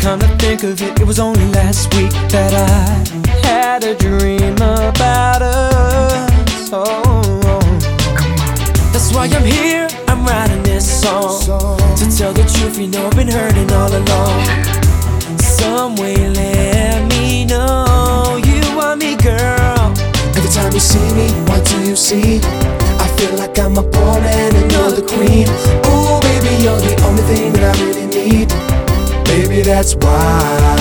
Come to think of it, it was only last week that I had a dream about us. That's why I'm here, I'm writing this song to tell the truth, you know I've been hurting all along. Some way let me know you want me, girl. Every time you see me, what do you see? I feel like I'm a pawn and you're the queen. Oh baby, you're the only thing that I really need. Baby, that's why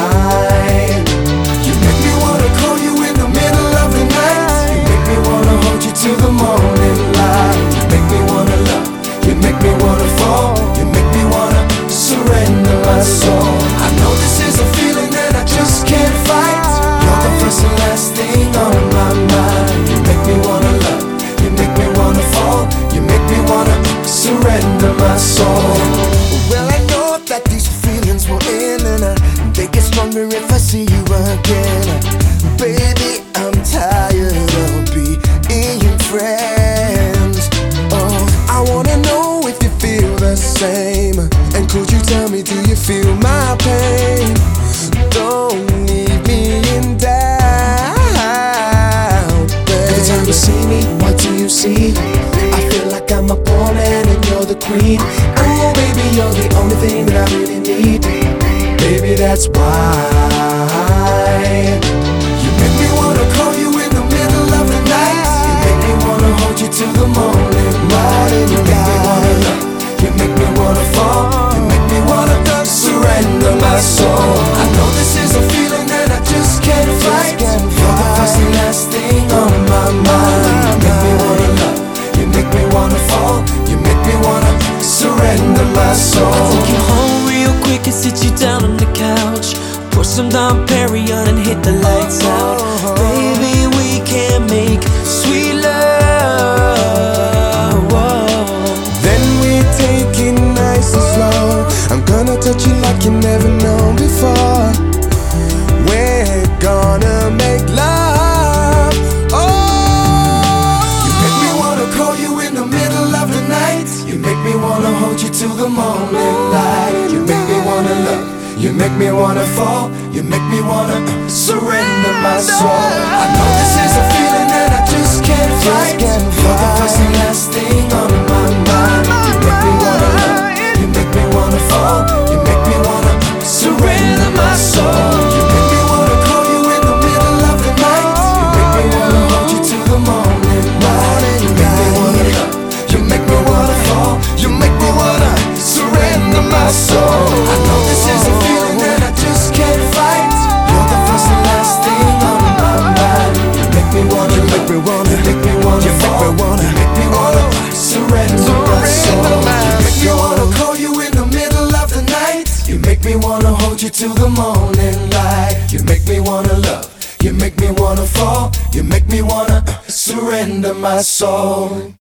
you make me wanna call you in the middle of the night. You make me wanna hold you till the morning light. You make me wanna love, you make me wanna fall. You make me wanna surrender my soul. I know this is a feeling that I just can't fight. You're the first and last thing on my mind. You make me wanna love, you make me wanna fall. You make me wanna surrender my soul. Well, I know that these feelings will end and they get stronger if I see you again. Baby, I'm tired of being friends. Oh, I wanna know if you feel the same. And could you tell me, do you feel my pain? Don't leave me in doubt, babe. Every time you see me, what do you see? I feel like I'm a pawn and you're the queen. Oh baby, you're the only thing that I really need. Baby, that's why you make me wanna call you in the middle of the night. You make me wanna hold you till the morning light. You make me wanna love, you make me wanna fall. You make me wanna surrender my soul. I know this is a feeling that I just can't fight. You're the first and last thing on my mind. You make me wanna love, you make me wanna fall. You make me wanna surrender my soul. I'll take you home real quick and sit you down on the couch. Pour some Dom Perignon and hit the lights out. Baby, we can make sweet love. Whoa. Then we take it nice and slow. I'm gonna touch you like you never known before. We're gonna make love. Oh, you make me wanna call you in the middle of the night. You make me wanna hold you till the morning light. You make me wanna love, you make me wanna fall. You make me wanna surrender my soul. I know this is a feeling that I just can't fight. You're the first and last thing on my mind. You make me wanna love, you make me wanna fall. You make me wanna surrender my soul. You make me wanna call you in the middle of the night. You make me wanna hold you till the morning light. You make me wanna love, you make me wanna fall. You make me wanna surrender my soul. I know this is a feeling that I just can't fight. You're the first and last thing on my mind. You make me wanna, you make me wanna, you make me wanna, you make me wanna, you make me wanna surrender my soul. You make me wanna call you in the middle of the night. You make me wanna hold you till the morning light. You make me wanna love, you make me wanna fall. You make me wanna surrender my soul.